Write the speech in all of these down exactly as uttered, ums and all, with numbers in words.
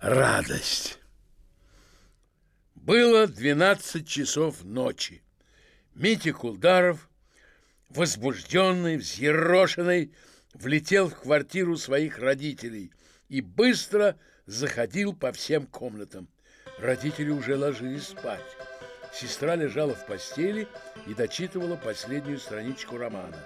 радость. Было двенадцать часов ночи. Митя Кулдаров, возбужденный, взъерошенный, влетел в квартиру своих родителей и быстро заходил по всем комнатам. Родители уже ложились спать. Сестра лежала в постели и дочитывала последнюю страничку романа.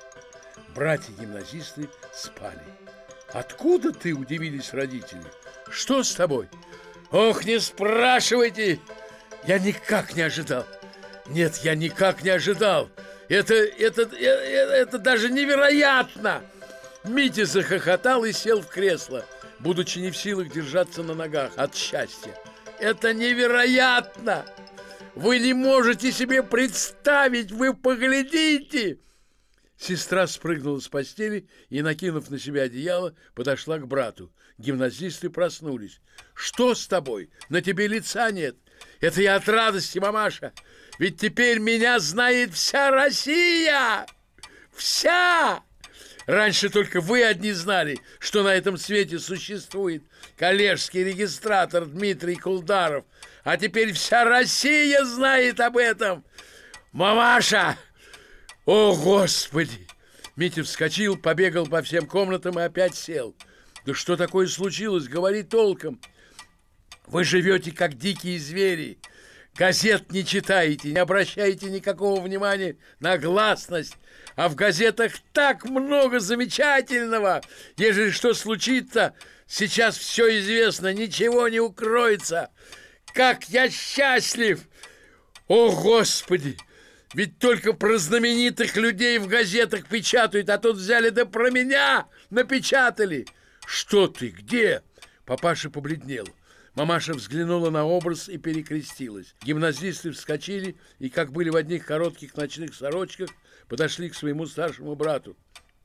Братья-гимназисты спали. «Откуда ты?» – удивились родители. «Что с тобой?» «Ох, не спрашивайте! Я никак не ожидал! Нет, я никак не ожидал! Это, это, это, это даже невероятно!» Митя захохотал и сел в кресло, будучи не в силах держаться на ногах от счастья. «Это невероятно! Вы не можете себе представить! Вы поглядите!» Сестра спрыгнула с постели и, накинув на себя одеяло, подошла к брату. Гимназисты проснулись. «Что с тобой? На тебе лица нет!» «Это я от радости, мамаша! Ведь теперь меня знает вся Россия! Вся! Раньше только вы одни знали, что на этом свете существует коллежский регистратор Дмитрий Кулдаров, а теперь вся Россия знает об этом! Мамаша! О, Господи!» Митя вскочил, побегал по всем комнатам и опять сел. «Да что такое случилось? Говори толком. Вы живете, как дикие звери. Газет не читаете, не обращаете никакого внимания на гласность. А в газетах так много замечательного. Ежели что случится, сейчас все известно, ничего не укроется. Как я счастлив! О, Господи! Ведь только про знаменитых людей в газетах печатают, а тут взяли да про меня напечатали. Что ты, где?» Папаша побледнел. Мамаша взглянула на образ и перекрестилась. Гимназисты вскочили и, как были в одних коротких ночных сорочках, подошли к своему старшему брату.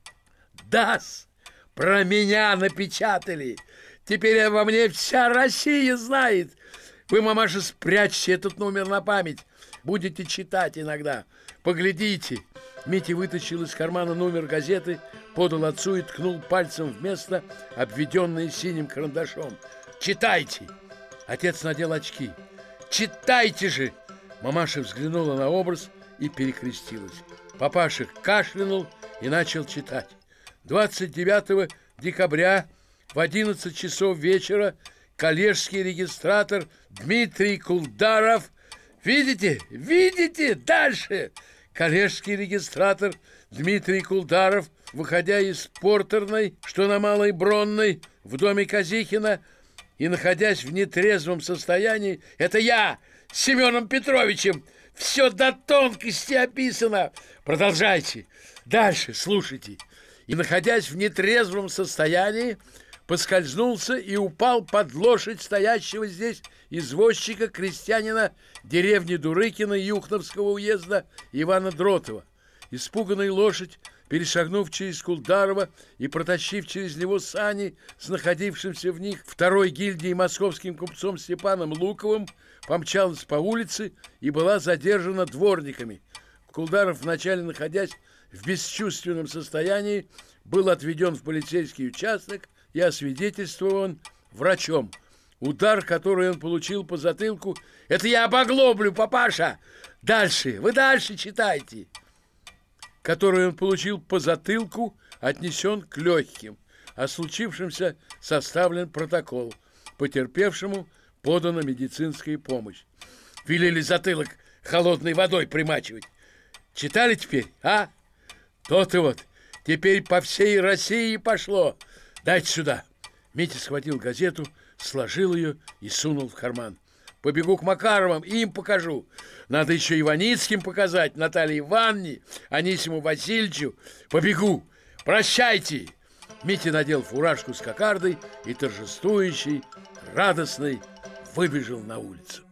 «Да-с, про меня напечатали! Теперь обо мне вся Россия знает! Вы, мамаша, спрячьте этот номер на память. Будете читать иногда. Поглядите!» Митя вытащил из кармана номер газеты, подал отцу и ткнул пальцем в место, обведенное синим карандашом. «Читайте!» Отец надел очки. «Читайте же!» Мамаша взглянула на образ и перекрестилась. Папаша кашлянул и начал читать. двадцать девятого декабря в одиннадцать часов вечера коллежский регистратор Дмитрий Кулдаров. Видите? Видите? Дальше! Коллежский регистратор Дмитрий Кулдаров, выходя из портерной, что на Малой Бронной, в доме Казихина, и находясь в нетрезвом состоянии, это я, с Семеном Петровичем, все до тонкости описано. Продолжайте. Дальше, слушайте. И, находясь в нетрезвом состоянии, поскользнулся и упал под лошадь стоящего здесь извозчика, крестьянина деревни Дурыкина Юхновского уезда Ивана Дротова. Испуганная лошадь, перешагнув через Кулдарова и протащив через него сани с находившимся в них второй гильдией московским купцом Степаном Луковым, помчалась по улице и была задержана дворниками. Кулдаров, вначале находясь в бесчувственном состоянии, был отведен в полицейский участок и освидетельствован врачом. Удар, который он получил по затылку, это я обоглоблю, папаша! Дальше, вы дальше читайте. Который он получил по затылку, отнесен к легким. О случившемся составлен протокол. Потерпевшему подана медицинская помощь. Велели затылок холодной водой примачивать. Читали теперь, а? То-то вот. Теперь по всей России пошло. Дайте сюда. Митя схватил газету, сложил ее и сунул в карман. Побегу к Макаровым и им покажу. Надо еще Иваницким показать, Наталье Ивановне, Анисиму Васильевичу. Побегу. Прощайте. Митя надел фуражку с кокардой и торжествующий, радостный выбежал на улицу.